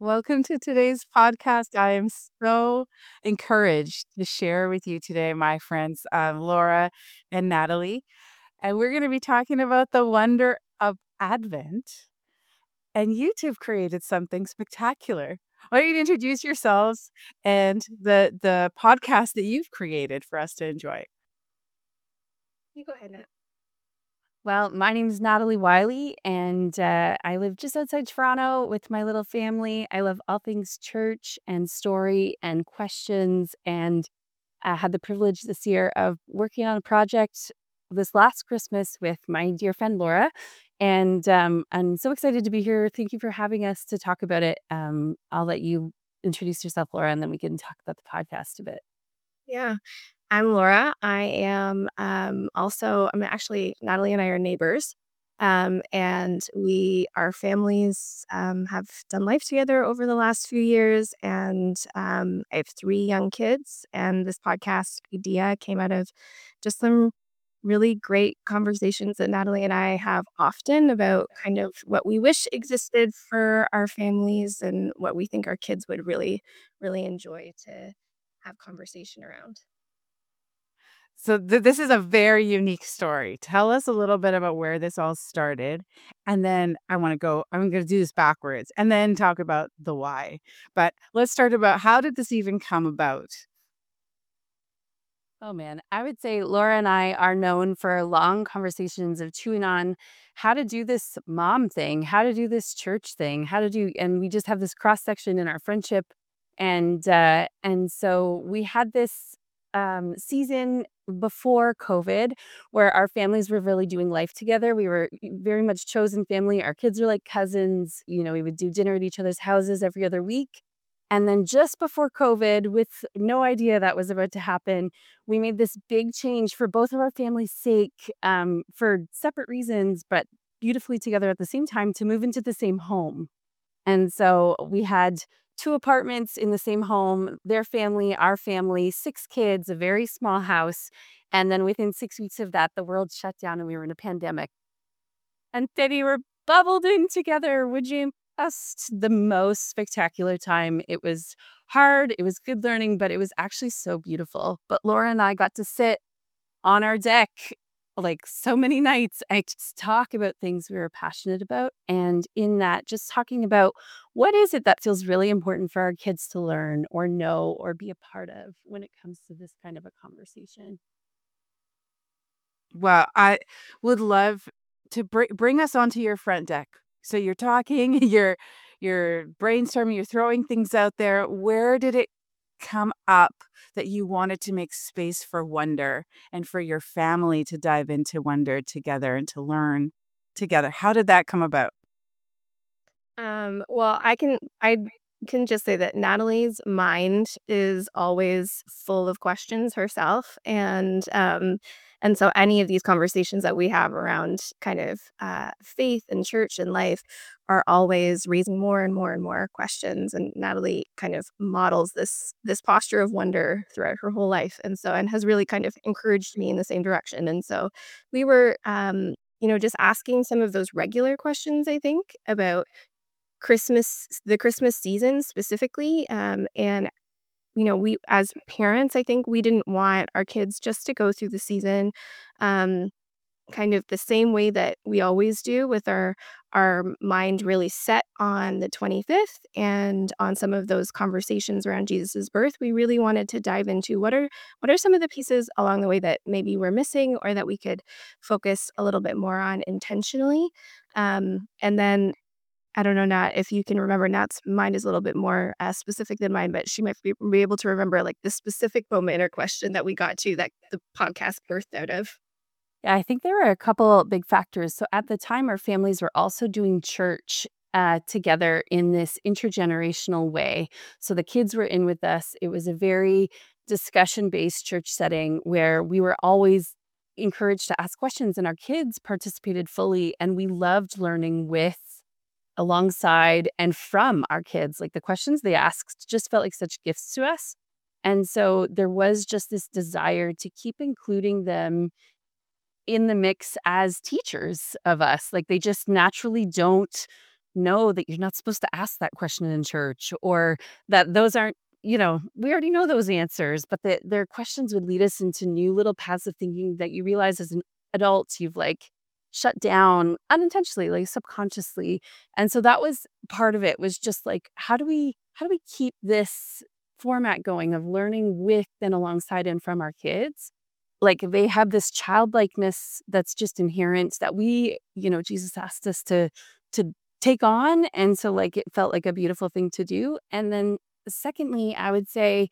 Welcome to today's podcast. I am so encouraged to share with you today, my friends, Laura and Natalie. And we're going to be talking about the wonder of Advent. And you two have created something spectacular. Why don't you introduce yourselves and the podcast that you've created for us to enjoy? You go ahead, Nat. Well, my name is Natalie Wiley, and I live just outside Toronto with my little family. I love all things church and story and questions, and I had the privilege this year of working on a project this last Christmas with my dear friend Laura. And I'm so excited to be here. Thank you for having us to talk about it. I'll let you introduce yourself, Laura, and then we can talk about the podcast a bit. Yeah, I'm Laura. I'm actually, Natalie and I are neighbors. And our families have done life together over the last few years. And I have three young kids. And this podcast idea came out of just some really great conversations that Natalie and I have often about kind of what we wish existed for our families and what we think our kids would really, really enjoy to have conversation around. So this is a very unique story. Tell us a little bit about where this all started, and then I'm going to do this backwards, and then talk about the why. But let's start about how did this even come about? Oh man, I would say Laura and I are known for long conversations of chewing on how to do this mom thing, how to do this church thing, and we just have this cross section in our friendship, and so we had this season before COVID where our families were really doing life together. We were very much chosen family. Our kids are like cousins. We would do dinner at each other's houses every other week. And then just before COVID, with no idea that was about to happen, we made this big change for both of our families' sake, for separate reasons, but beautifully together at the same time to move into the same home. And so we had two apartments in the same home, their family, our family, six kids, a very small house. And then within 6 weeks of that, the world shut down and we were in a pandemic. And then we were bubbled in together. Would you just the most spectacular time? It was hard, it was good learning, but it was actually so beautiful. But Laura and I got to sit on our deck like so many nights and just talk about things we were passionate about. And in that, just talking about what is it that feels really important for our kids to learn or know or be a part of when it comes to this kind of a conversation. Well, I would love to bring us onto your front deck. So you're talking, you're brainstorming, you're throwing things out there. Where did it come up that you wanted to make space for wonder and for your family to dive into wonder together and to learn together? How did that come about? Well, I can just say that Natalie's mind is always full of questions herself, and so any of these conversations that we have around kind of faith and church and life are always raising more and more and more questions. And Natalie kind of models this posture of wonder throughout her whole life, and has really kind of encouraged me in the same direction. And so we were. Just asking some of those regular questions, I think, about the Christmas season specifically, and, we as parents, I think we didn't want our kids just to go through the season, um, kind of the same way that we always do with our mind really set on the 25th and on some of those conversations around Jesus's birth. We really wanted to dive into what are some of the pieces along the way that maybe we're missing or that we could focus a little bit more on intentionally, and then I don't know, Nat, if you can remember. Nat's mind is a little bit more, specific than mine, but she might be able to remember, like, the specific moment or question that we got to that the podcast birthed out of. Yeah, I think there were a couple big factors. So at the time, our families were also doing church together in this intergenerational way. So the kids were in with us. It was a very discussion based church setting where we were always encouraged to ask questions, and our kids participated fully. And we loved learning with, alongside, and from our kids. Like the questions they asked just felt like such gifts to us. And so there was just this desire to keep including them in the mix as teachers of us. Like they just naturally don't know that you're not supposed to ask that question in church, or that those aren't, we already know those answers, but that their questions would lead us into new little paths of thinking that you realize as an adult you've like shut down unintentionally, like subconsciously. And so that was part of it, was just like, how do we keep this format going of learning with and alongside and from our kids? Like they have this childlikeness that's just inherent that Jesus asked us to take on. And so like it felt like a beautiful thing to do. And then secondly, I would say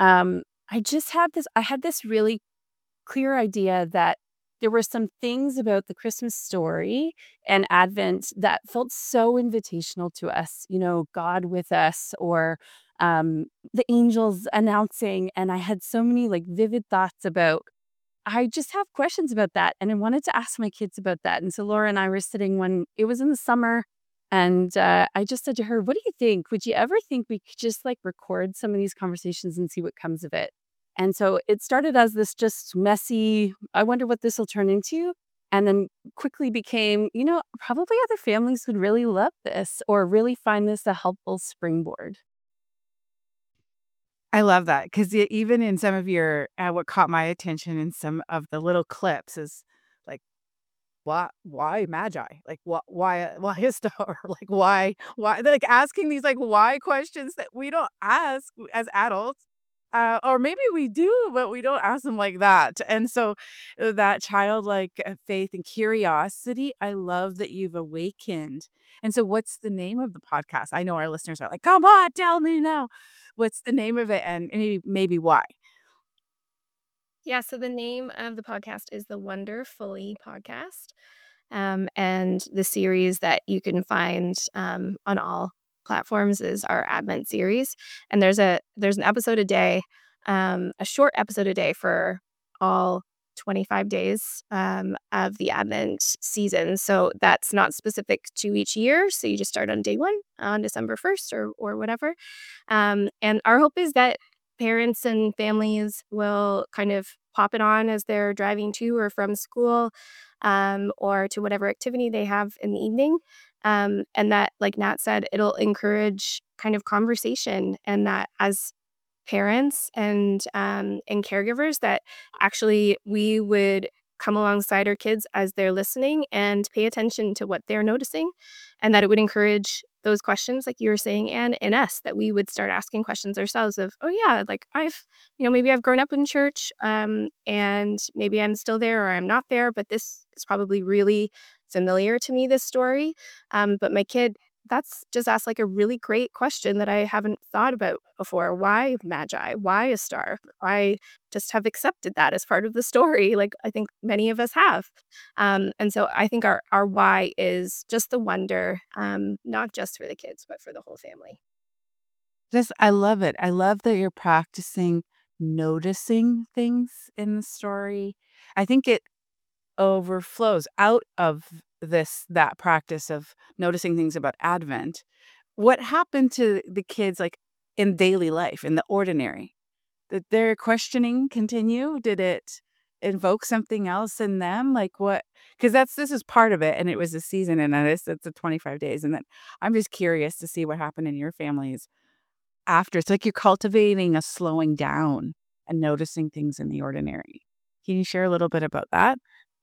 I had this really clear idea that there were some things about the Christmas story and Advent that felt so invitational to us, God with us, or the angels announcing. And I had so many like vivid thoughts about, I just have questions about that. And I wanted to ask my kids about that. And so Laura and I were sitting when it was in the summer. And I just said to her, what do you think? Would you ever think we could just like record some of these conversations and see what comes of it? And so it started as this just messy, I wonder what this will turn into. And then quickly became, probably other families would really love this or really find this a helpful springboard. I love that because even in some of your what caught my attention in some of the little clips is like, why magi? Like, why a star? Like, why? Like asking these like why questions that we don't ask as adults, or maybe we do, but we don't ask them like that. And so that childlike faith and curiosity, I love that you've awakened. And so, what's the name of the podcast? I know our listeners are like, come on, tell me now. What's the name of it, and maybe why? Yeah, so the name of the podcast is the Wonderfully Podcast. And the series that you can find on all platforms is our Advent series. And there's an episode a day, a short episode a day for all 25 days of the Advent season. So that's not specific to each year. So you just start on day one on December 1st or whatever. And our hope is that parents and families will kind of pop it on as they're driving to or from school, or to whatever activity they have in the evening. And that, like Nat said, it'll encourage kind of conversation, and that as parents and caregivers, that actually we would come alongside our kids as they're listening and pay attention to what they're noticing, and that it would encourage those questions like you were saying, and in us, that we would start asking questions ourselves of, oh yeah, like maybe I've grown up in church, and maybe I'm still there or I'm not there, but this is probably really familiar to me, this story. But my kid, that's just asked like a really great question that I haven't thought about before. Why magi? Why a star? I just have accepted that as part of the story, like I think many of us have. And so I think our why is just the wonder, not just for the kids, but for the whole family. Just I love it. I love that you're practicing noticing things in the story. I think it overflows out of that practice of noticing things about Advent. What happened to the kids, like, in daily life, in the ordinary? Did their questioning continue? Did it invoke something else in them? Like, what? Because this is part of it, and it was a season, and it's a 25 days, and then I'm just curious to see what happened in your families after. It's like you're cultivating a slowing down and noticing things in the ordinary. Can you share a little bit about that?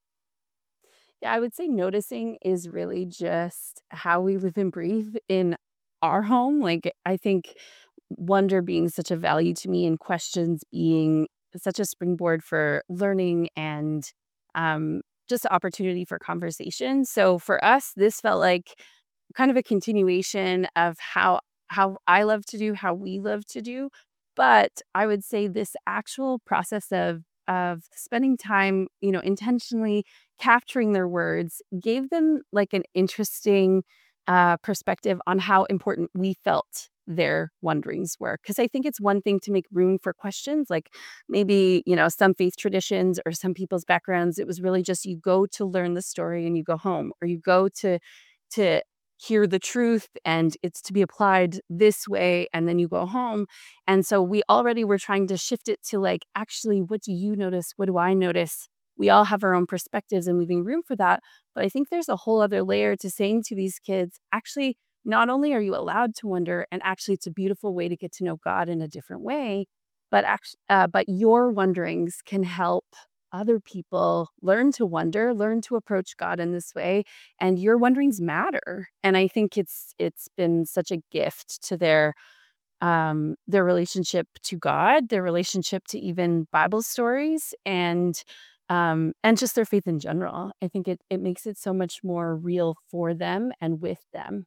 Yeah, I would say noticing is really just how we live and breathe in our home. Like, I think wonder being such a value to me and questions being such a springboard for learning and um, just opportunity for conversation. So for us, this felt like kind of a continuation of how I love to do, how we love to do. But I would say this actual process of spending time, intentionally capturing their words gave them like an interesting perspective on how important we felt their wonderings were. Because I think it's one thing to make room for questions, like maybe, some faith traditions or some people's backgrounds. It was really just you go to learn the story and you go home, or you go to hear the truth and it's to be applied this way and then you go home. And so we already were trying to shift it to like, actually, what do you notice? What do I notice? We all have our own perspectives and leaving room for that. But I think there's a whole other layer to saying to these kids, actually, not only are you allowed to wonder, and actually it's a beautiful way to get to know God in a different way, but your wonderings can help other people learn to wonder, learn to approach God in this way, and your wonderings matter. And I think it's been such a gift to their relationship to God, their relationship to even Bible stories, and just their faith in general. I think it makes it so much more real for them and with them.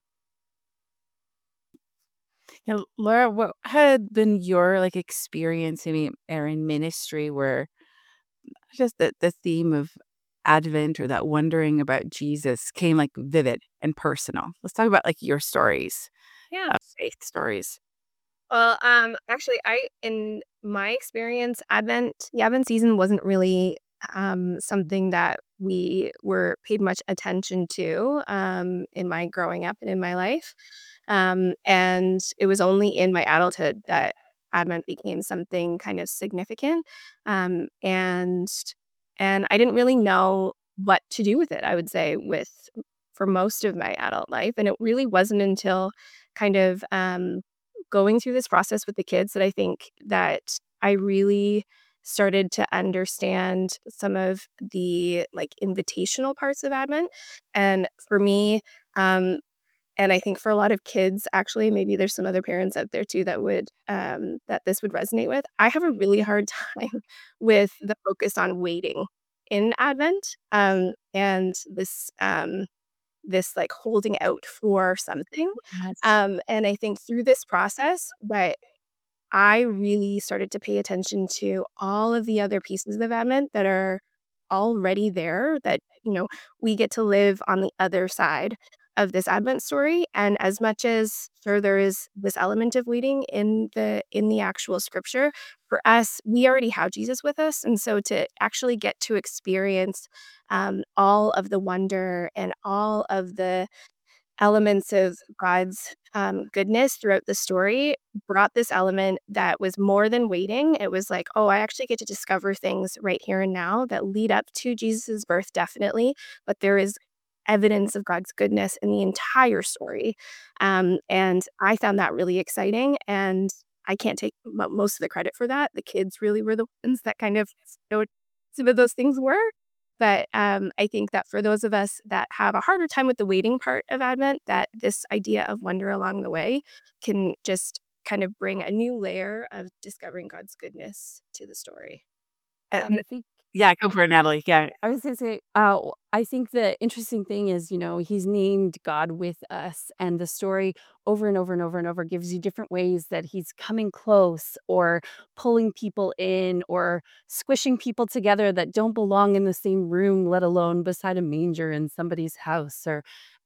Yeah, Laura, what had been your like experience maybe or in ministry where just the theme of Advent or that wondering about Jesus came like vivid and personal? Let's talk about like your stories, Yeah. faith stories. Well, actually, in my experience, the Advent season wasn't really something that we were paid much attention to in my growing up and in my life. And it was only in my adulthood that Advent became something kind of significant. Um, and and I didn't really know what to do with it, I would say, with for most of my adult life. And it really wasn't until kind of going through this process with the kids that I think that I really started to understand some of the like invitational parts of Advent. And for me, um, and I think for a lot of kids, actually, maybe there's some other parents out there too that would that this would resonate with. I have a really hard time with the focus on waiting in Advent, and this like holding out for something. Yes. And I think through this process, what I really started to pay attention to all of the other pieces of Advent that are already there that, we get to live on the other side of this Advent story. And as much as sure there is this element of waiting in the actual scripture, for us, we already have Jesus with us. And so to actually get to experience all of the wonder and all of the elements of God's goodness throughout the story brought this element that was more than waiting. It was like, oh, I actually get to discover things right here and now that lead up to Jesus's birth, definitely, but there is evidence of God's goodness in the entire story. And I found that really exciting. And I can't take most of the credit for that. The kids really were the ones that kind of showed some of those things were. But, I think that for those of us that have a harder time with the waiting part of Advent, that this idea of wonder along the way can just kind of bring a new layer of discovering God's goodness to the story. And I think yeah, go for it, Natalie. Yeah. I was gonna say, I think the interesting thing is, he's named God with us, and the story over and over and over and over gives you different ways that he's coming close or pulling people in or squishing people together that don't belong in the same room, let alone beside a manger in somebody's house. Or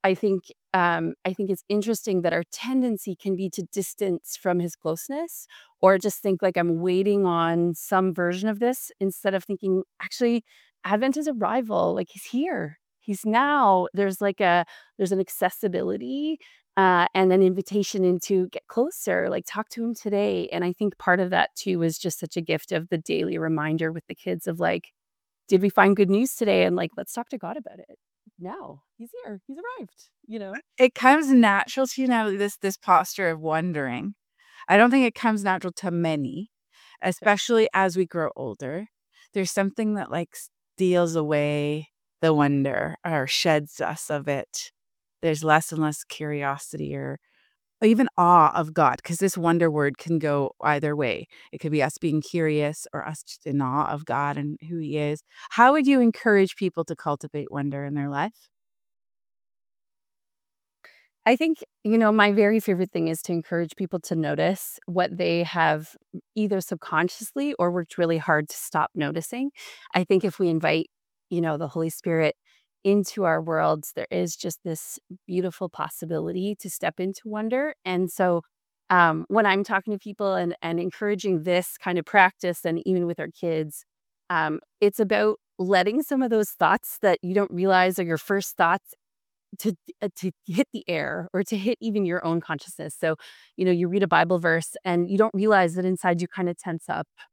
I think it's interesting that our tendency can be to distance from his closeness or just think like I'm waiting on some version of this instead of thinking actually Advent is arrival, like, he's here. He's now there's an accessibility, and an invitation into get closer, like, talk to him today, and I think part of that too is just such a gift of the daily reminder with the kids of, like, "Did we find good news today?" And, like, "Let's talk to God about it." Now, he's here, he's arrived, you know? It comes natural to you, Natalie, this posture of wondering. I don't think it comes natural to many, especially as we grow older. There's something that, like, steals away the wonder or sheds us of it. There's less and less curiosity or even awe of God, because this wonder word can go either way. It could be us being curious or us just in awe of God and who he is. How would you encourage people to cultivate wonder in their life? I think, my very favorite thing is to encourage people to notice what they have either subconsciously or worked really hard to stop noticing. I think if we invite, the Holy Spirit into our worlds, there is just this beautiful possibility to step into wonder. And so when I'm talking to people and encouraging this kind of practice, and even with our kids, it's about letting some of those thoughts that you don't realize are your first thoughts to hit the air or to hit even your own consciousness. So, you read a Bible verse and you don't realize that inside you kind of tense up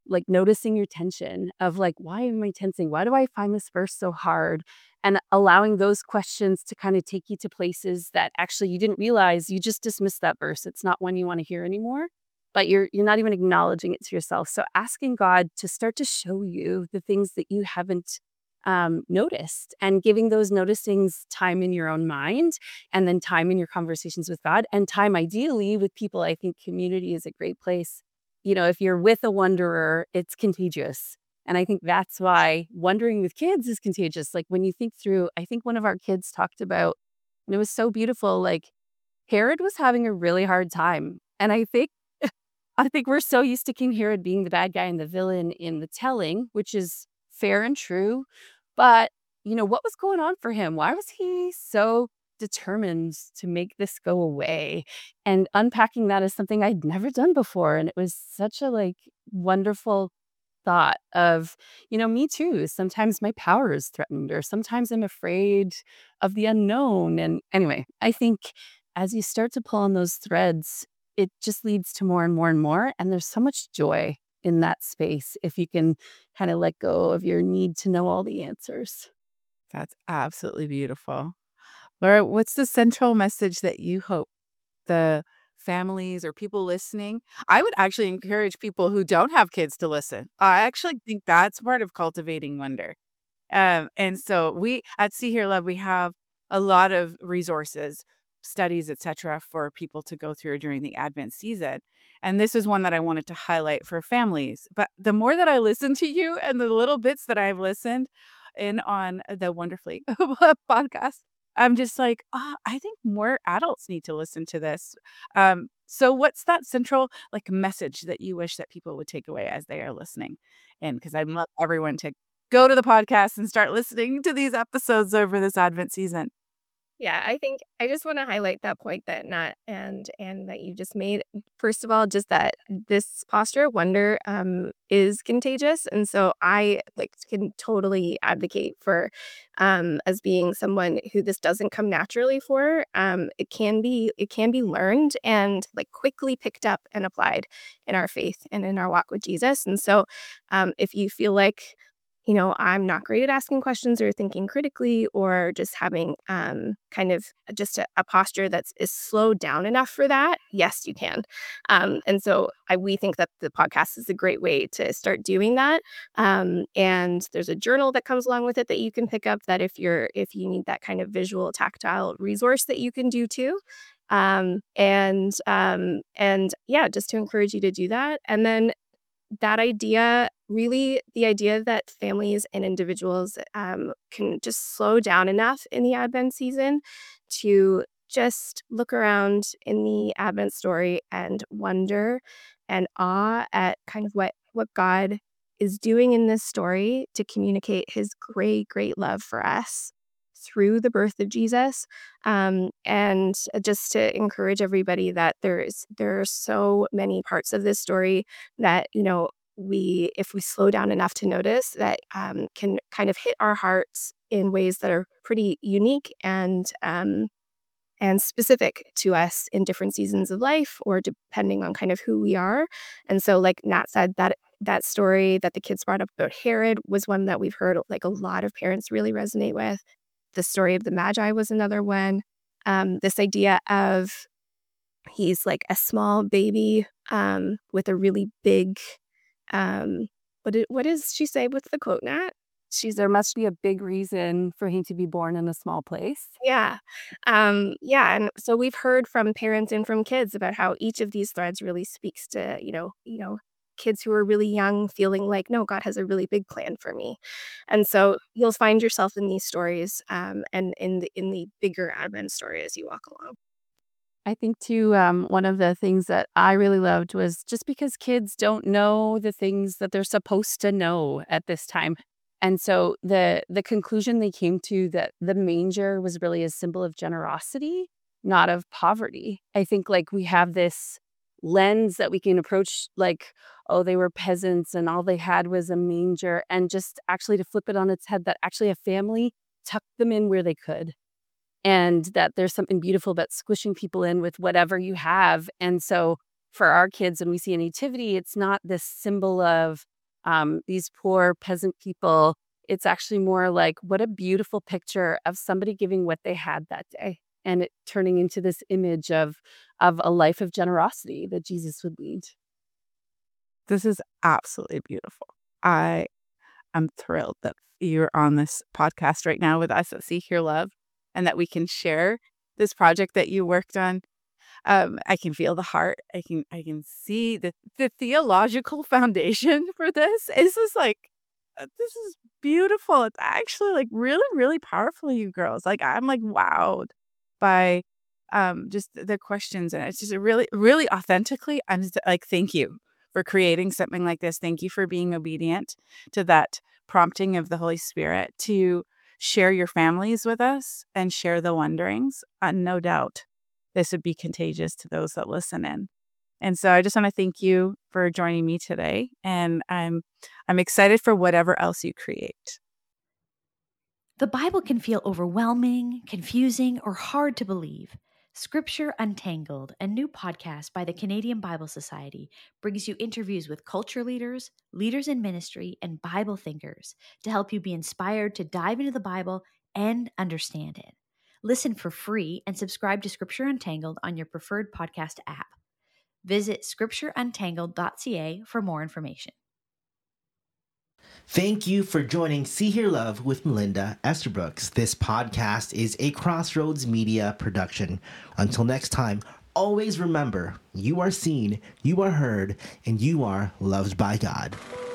like noticing your tension of like, why am I tensing? Why do I find this verse so hard? And allowing those questions to kind of take you to places that actually you didn't realize you just dismissed that verse. It's not one you want to hear anymore, but you're not even acknowledging it to yourself. So asking God to start to show you the things that you haven't noticed, and giving those noticings time in your own mind, and then time in your conversations with God, and time ideally with people. I think community is a great place. If you're with a wanderer, it's contagious. And I think that's why wondering with kids is contagious. Like when you think through, I think one of our kids talked about, and it was so beautiful, like Herod was having a really hard time. And I think we're so used to King Herod being the bad guy and the villain in the telling, which is fair and true. But, what was going on for him? Why was he so determined to make this go away? And unpacking that is something I'd never done before. And it was such a wonderful thought of, me too. Sometimes my power is threatened, or sometimes I'm afraid of the unknown. And anyway, I think as you start to pull on those threads, it just leads to more and more and more. And there's so much joy in that space if you can kind of let go of your need to know all the answers. That's absolutely beautiful. Laura, what's the central message that you hope the families or people listening? I would actually encourage people who don't have kids to listen. I actually think that's part of cultivating wonder. And so we at See Here Love, we have a lot of resources, studies, etc., for people to go through during the Advent season. And this is one that I wanted to highlight for families. But the more that I listen to you and the little bits that I've listened in on the Wonderfully podcast, I'm just like, I think more adults need to listen to this. So what's that central message that you wish that people would take away as they are listening? And because I'd love everyone to go to the podcast and start listening to these episodes over this Advent season. Yeah, I think I just want to highlight that point that Nat and that you just made. First of all, just that this posture of wonder is contagious, and so I can totally advocate for as being someone who this doesn't come naturally for. It can be learned and quickly picked up and applied in our faith and in our walk with Jesus. And so, if you feel like I'm not great at asking questions or thinking critically, or just having kind of just a posture is slowed down enough for that. Yes, you can. And so we think that the podcast is a great way to start doing that. And there's a journal that comes along with it that you can pick up, that if you need that kind of visual, tactile resource, that you can do too. And yeah, just to encourage you to do that. And then that idea, really the idea that families and individuals can just slow down enough in the Advent season to just look around in the Advent story and wonder and awe at kind of what God is doing in this story to communicate his great, great love for us through the birth of Jesus. And just to encourage everybody that there are so many parts of this story that, if we slow down enough to notice, that can kind of hit our hearts in ways that are pretty unique and specific to us in different seasons of life, or depending on kind of who we are. And so, like Nat said, that story that the kids brought up about Herod was one that we've heard a lot of parents really resonate with. The story of the Magi was another one. This idea of he's like a small baby with a really big, what does she say? What's the quote, Nat? There must be a big reason for him to be born in a small place. Yeah. Yeah. And so we've heard from parents and from kids about how each of these threads really speaks to, kids who are really young feeling like, no, God has a really big plan for me. And so you'll find yourself in these stories and in the bigger Advent story as you walk along. I think too, one of the things that I really loved was just because kids don't know the things that they're supposed to know at this time. And so the conclusion they came to, that the manger was really a symbol of generosity, not of poverty. I think we have this lens that we can approach oh, they were peasants and all they had was a manger, and just actually to flip it on its head, that actually a family tucked them in where they could. And that there's something beautiful about squishing people in with whatever you have. And so for our kids, when we see a nativity, it's not this symbol of these poor peasant people. It's actually more like, what a beautiful picture of somebody giving what they had that day and it turning into this image of a life of generosity that Jesus would lead. This is absolutely beautiful. I am thrilled that you're on this podcast right now with us at See Hear Love and that we can share this project that you worked on. I can feel the heart. I can see the theological foundation for this. This is like this is beautiful. It's actually like really, really powerful, you girls. Like I'm like wowed by just the questions, and it's just really, really authentically. I'm just, like, thank you for creating something like this. Thank you for being obedient to that prompting of the Holy Spirit to share your families with us and share the wonderings. No doubt this would be contagious to those that listen in. And so I just want to thank you for joining me today. And I'm excited for whatever else you create. The Bible can feel overwhelming, confusing, or hard to believe. Scripture Untangled, a new podcast by the Canadian Bible Society, brings you interviews with culture leaders, leaders in ministry, and Bible thinkers to help you be inspired to dive into the Bible and understand it. Listen for free and subscribe to Scripture Untangled on your preferred podcast app. Visit scriptureuntangled.ca for more information. Thank you for joining See Hear Love with Melinda Estabrooks. This podcast is a Crossroads Media production. Until next time, always remember, you are seen, you are heard, and you are loved by God.